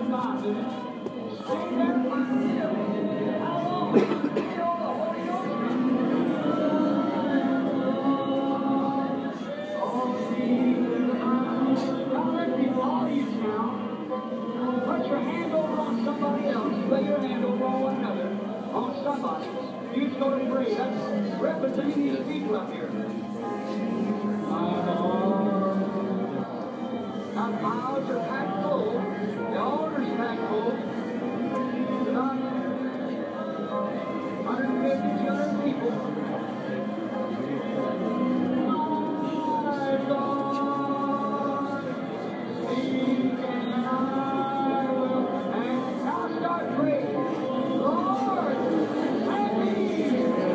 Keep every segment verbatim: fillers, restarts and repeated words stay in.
Representing these people up here. Our piles are packed full. The altar's packed full. About one hundred fifty, two hundred people. My God, speak and I will. And now start praying. Lord, send me.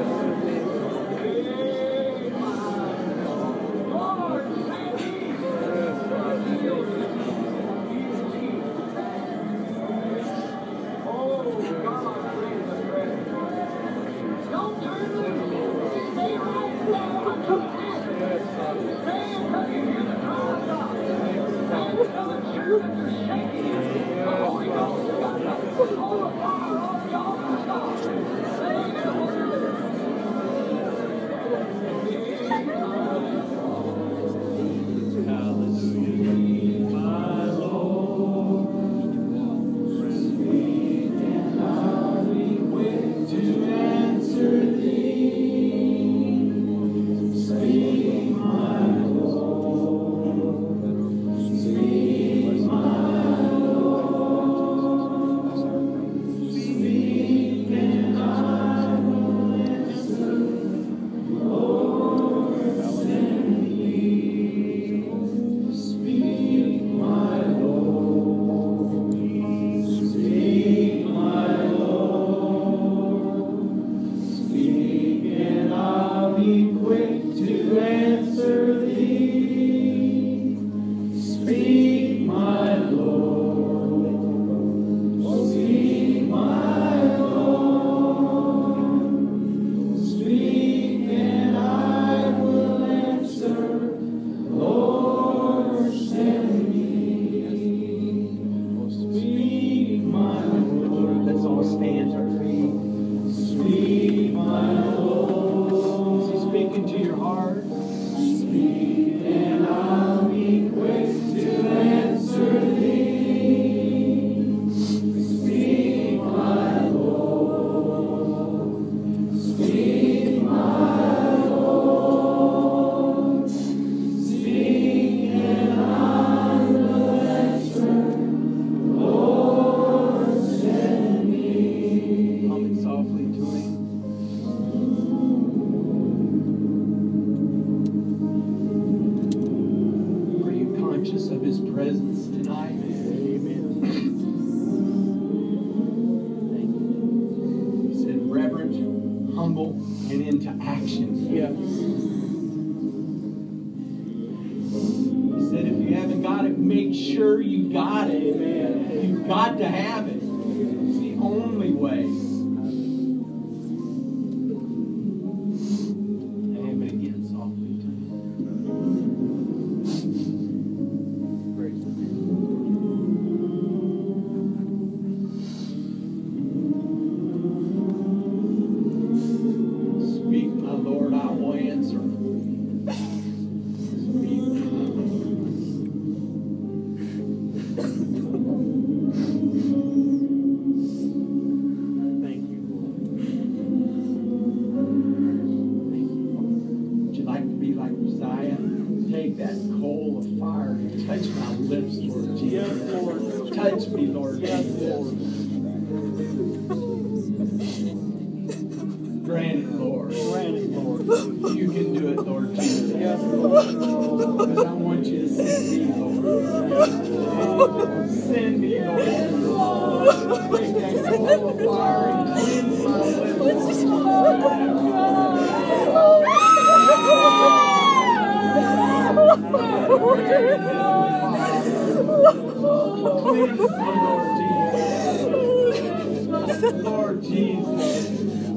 Lord Jesus.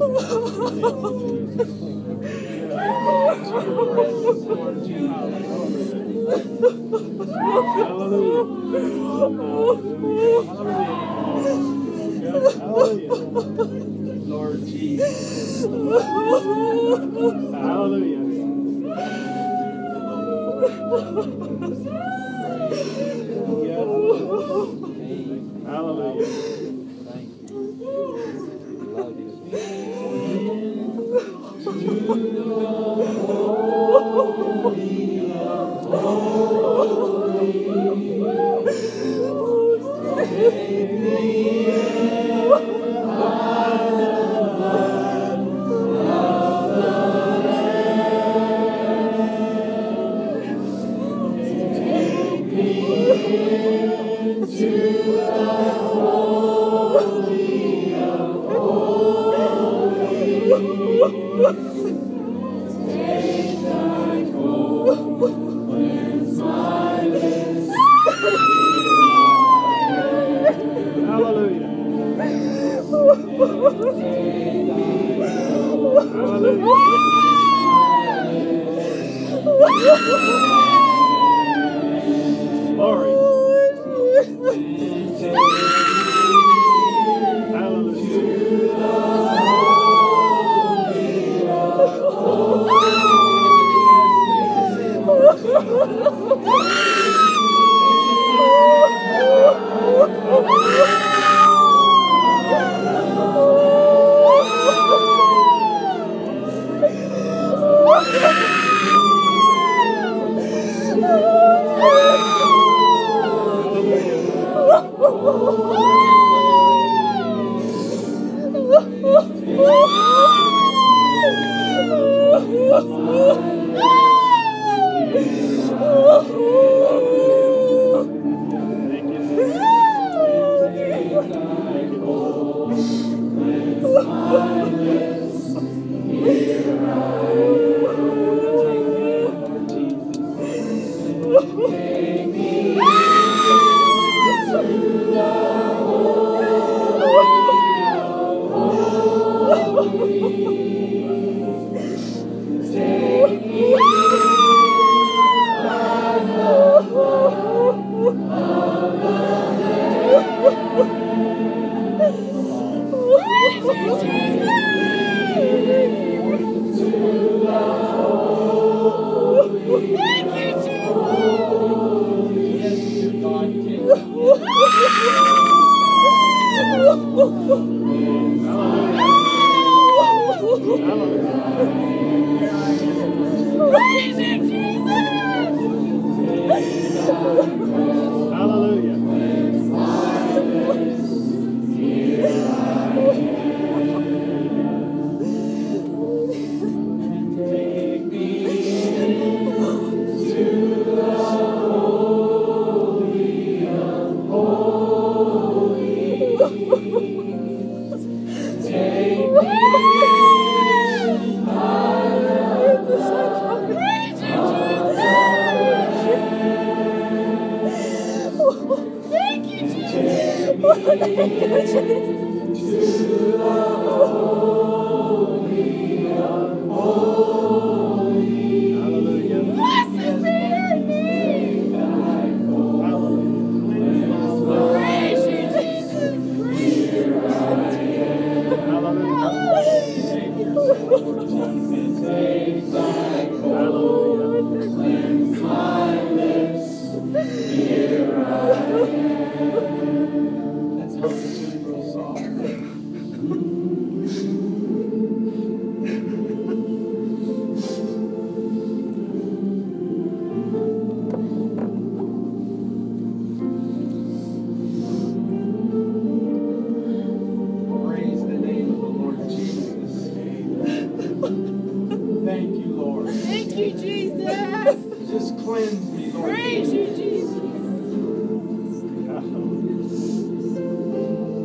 Lord Jesus. Hallelujah. Hallelujah. Hallelujah. Thank you. We love you. Hallelujah. Glory. Praise the name of the Lord Jesus. Thank you, Lord. Thank you, Jesus. Just cleanse me, Lord. Praise you, Jesus.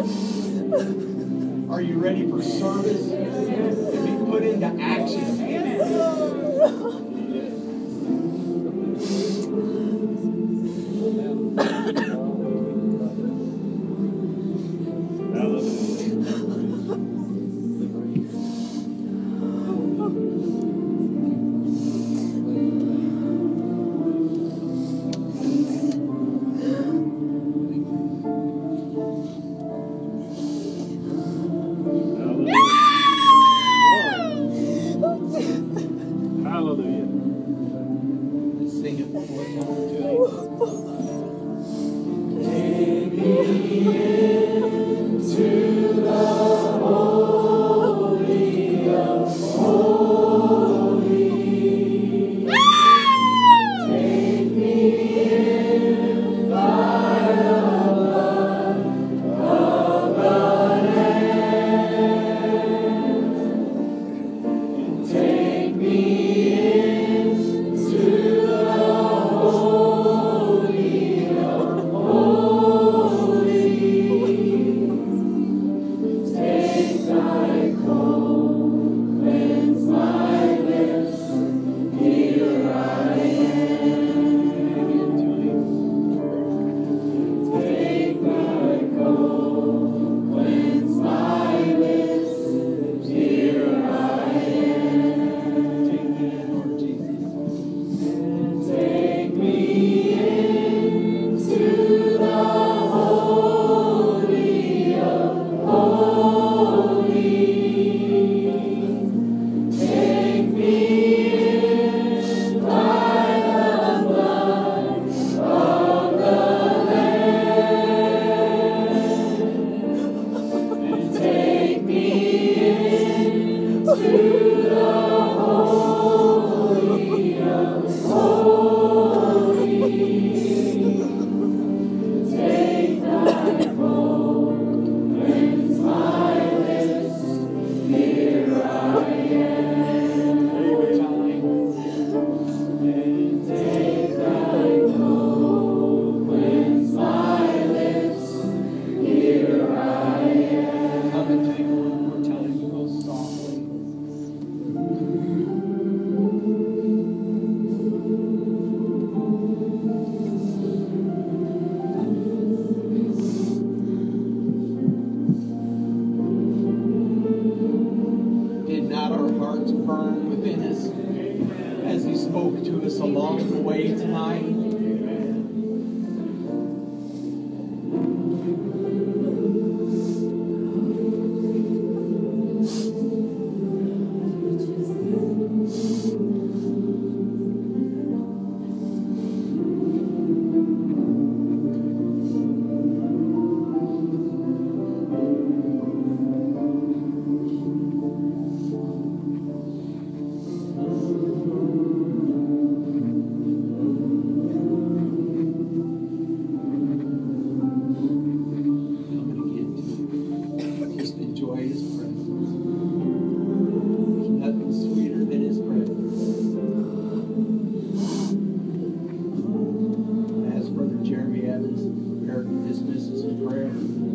Are you ready for service to be put into action? Hallelujah. Let's sing it one more time. Take me into the holy of holies. Take me in by the blood of the Lamb. Take me into the holy of holies. Take thy cold, cleanse my lips. Here I am. Take thy cold, cleanse my lips. Here I am. Take me in, Lord Jesus. Take me into the holy of holies. Take me in by the blood of the Lamb. Take me into the holy of holies. Take thy cold, cleanse my lips. Here I am. Take thy cold, cleanse my lips. Here I am. Come and take it one more time. Go softly. Did not our hearts burn within us as He spoke to us along the way tonight? Coming again to just enjoy His presence. There's nothing sweeter than His presence. As Brother Jeremy Evans prepared to dismiss us in prayer,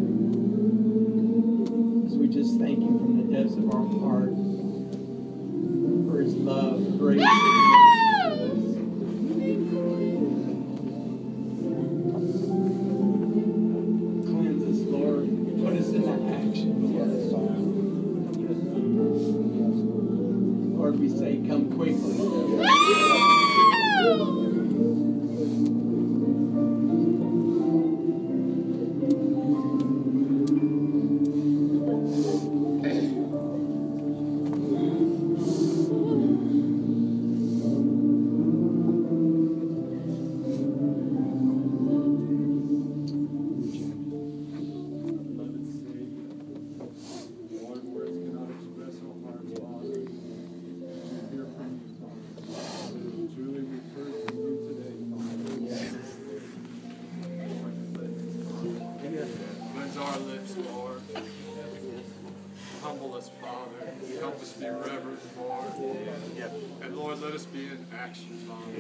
as we just thank Him from the depths of our heart for His love, grace, and mercy. Cleanse us, Lord. Put us into action. Lord, we say, come quickly. Beloved Savior, Lord, words cannot express how hard we are to hear from you, Father. But it truly we've heard from you today, Father. Cleanse our lips, Lord. Humble us, Father. Help us be reverent, Lord. And Lord, let us be in action, Father.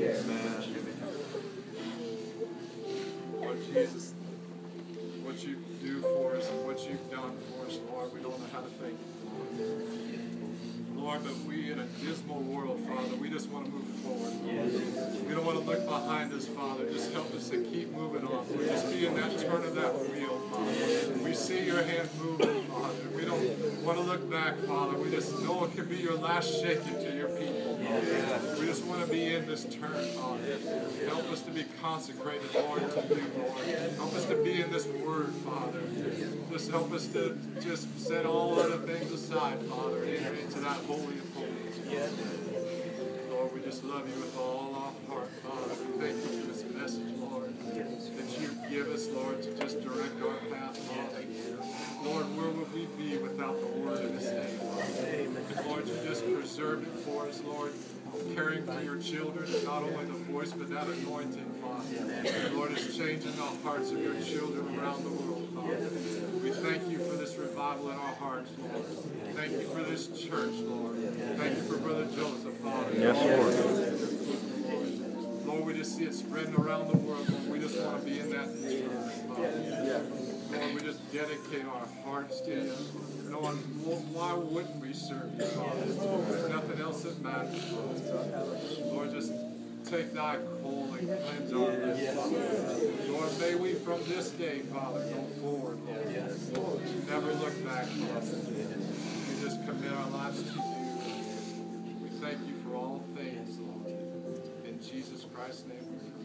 Lord Jesus, what you do for us and what you've done for us, Lord. We don't know how to thank you, Lord. But we, in a dismal world, Father, we just want to move forward. We don't want to look behind us, Father. Just help us to keep moving on. We just be in that turn of that wheel, Father. We see your hand moving, Father. We don't want to look back, Father. We just know it could be your last shaking to your people, Father. We just want to be in this turn, Father. Help us to be consecrated, Lord, to you, Lord. Help us to be in this word, Father. Just help us to just set all other things aside, Father, and enter into that holy of holies. Lord, we just love you with all our heart, Father. We thank you for this message, Lord, that you give us, Lord, to just direct our path, Father. Lord, where would we be without the word of this day, Father? Lord, you just preserved it for us, Lord, caring for your children, and not only the voice, but that anointing, Father. Lord, it's changing the hearts of your children around the world, Father. We thank you for this revival in our hearts, Lord. Thank you for this church, Lord. Thank you for Brother Joseph, Father. Yes, Lord. Lord, we just see it spreading around the world, Lord. We just want to be in that church, Father. Lord, we just dedicate our hearts to you. Lord, why wouldn't we serve you, Father? There's nothing else that matters, Father. Lord, just take thy coal and cleanse our lips, Father. Lord, may we from this day, Father, go forward, Lord. Never look back, Father. We just commit our lives to you. We thank you for all things, Lord. In Jesus Christ's name we pray.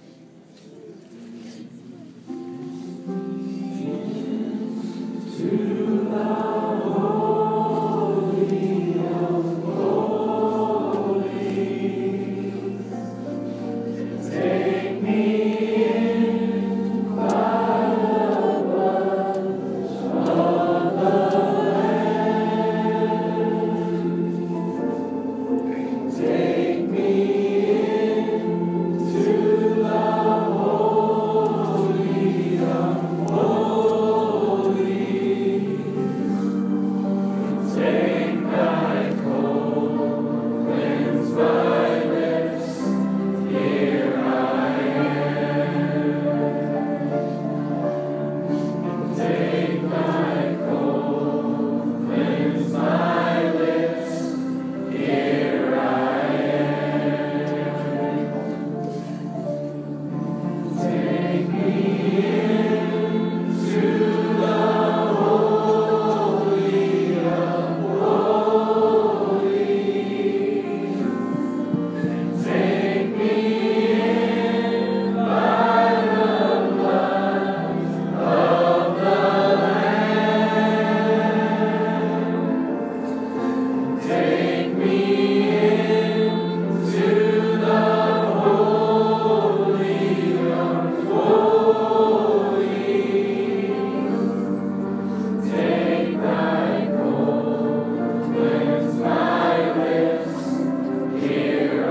To the Holy of Holies, take me in by the blood of the Lamb. Take me into the Holy of Holies. Take thy cold, cleanse my lips, here I am. Take thy cold, cleanse my lips, here I am. Take me into the Holy of Holies. Take me in by the blood of the Lamb. Take me into the Holy of Holies. Take thy cold, cleanse my lips, here I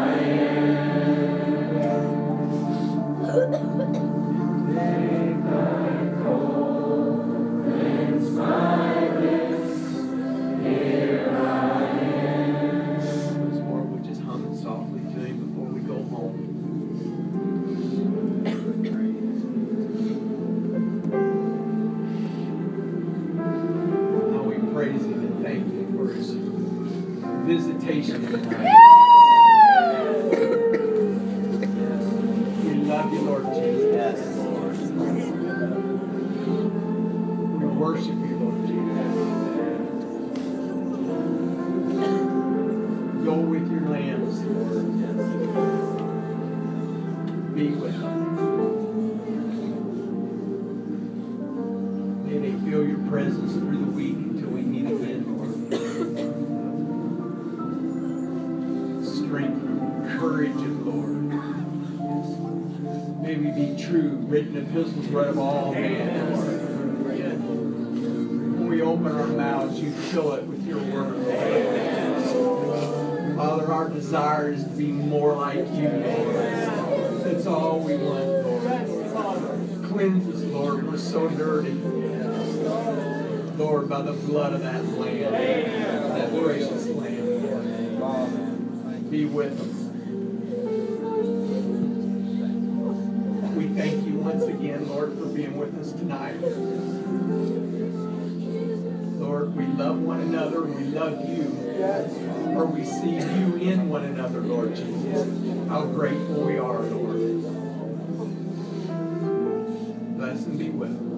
am. Take thy cold, cleanse my lips, here I am. Once more, we'll just hum it softly to him before we go home. How we praise him and thank him for his visitation tonight. We love you, Lord Jesus. Yes, Lord. We worship you, Lord Jesus. Go with your lambs, Lord. Be with them. May they feel your presence through the week until we meet again, Lord. Strength, courage of Lord. May we be true, written epistles read of all men, Lord. When we open our mouths, you fill it with your word, Lord. Father, our desire is to be more like you, Lord. That's all we want, Lord. Cleanse us, Lord. We're so dirty. Lord, by the blood of that Lamb, that precious Lamb, Lord. Be with them. We thank you once again, Lord, for being with us tonight. love one another, we love you. Or we see you in one another, Lord Jesus. How grateful we are, Lord. Bless and be with them.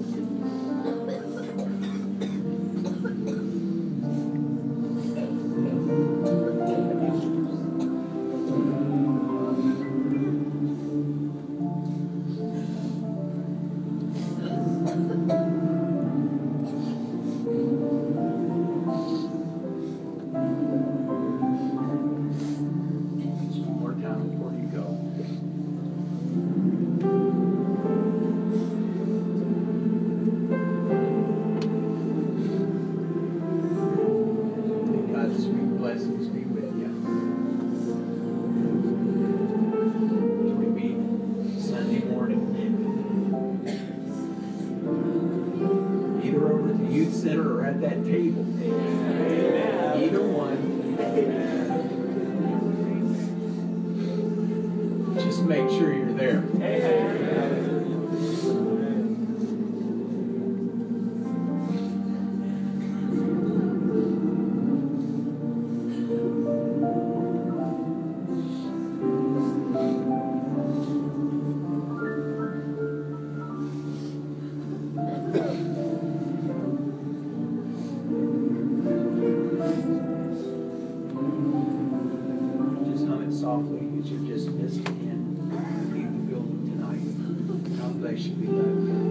Make sure you're there. Just hum it softly as you're just missing in. Leave the building tonight. God bless you. We love you.